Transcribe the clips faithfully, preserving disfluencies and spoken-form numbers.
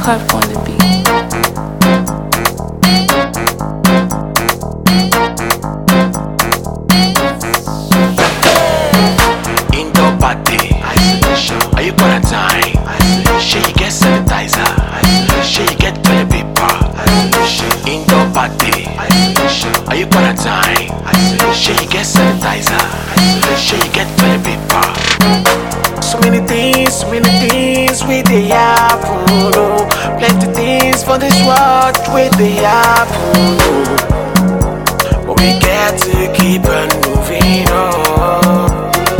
Carp on the beat. Indoor party, isolation. Are you quarantine? Isolation. Shey you get sanitizer? Isolation. Shey you get toilet paper? Isolation. Indoor party, isolation. Are you quarantine? Isolation. Shey you get sanitizer? Isolation. Shey you get toilet paper? So many things, so many things with the happen, oh. Plenty things for this world with the happen, oh. But we got to keep on moving on.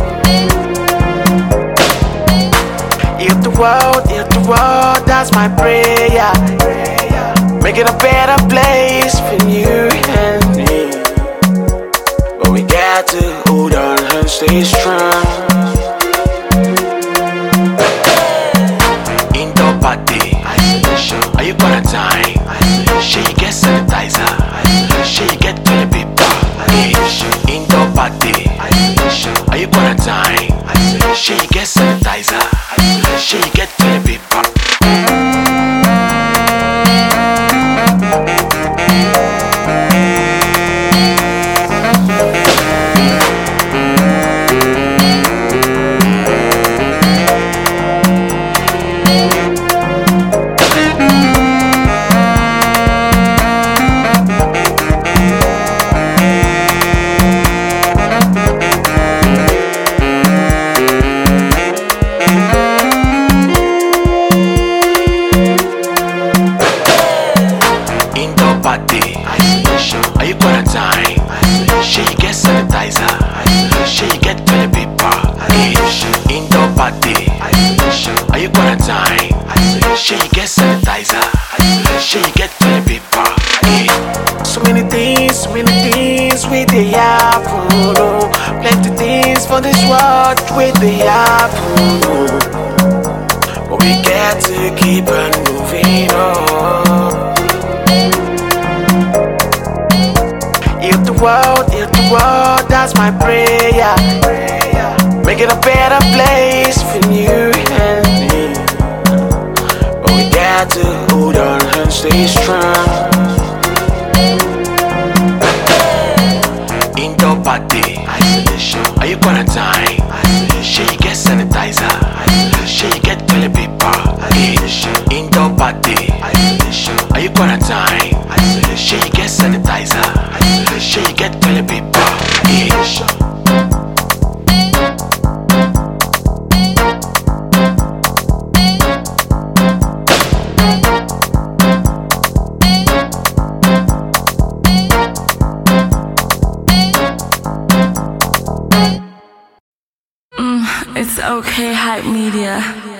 Heal the world, heal the world, that's my prayer. Make it a better place for you and me. But we got to hold on and stay strong. Party, isolation. Are you quarantine? Isolation. Shey you get sanitizer? Isolation. Shey you get toilet paper? Isolation. Indoor party, isolation. Are you quarantine? Isolation. Shey you get sanitizer? Isolation. Shey you get toilet paper? Party, isolation. Are you quarantine? Isolation. Shey you get sanitizer? Isolation. Shey you get toilet paper? Isolation. Indoor party, isolation. Are you quarantine? Isolation. Shey you get sanitizer? Isolation. Shey you get toilet paper? Yeah. So many things, so many things with the happen, oh. Plenty things for this world with the happen, oh. But we got to keep on moving on. Heal the world, heal the world, that's my prayer. Make it a better place for you and me. But we got to hold on and stay strong. Indoor party, isolation. Are you quarantine? Isolation. Shey you get sanitizer? Isolation. Shey you get toilet paper? Isolation. Indoor party, isolation. Are you quarantine? Isolation. Shey you get sanitizer? Isolation. Shey you get toilet paper? Isolation. It's okay, Hype Media.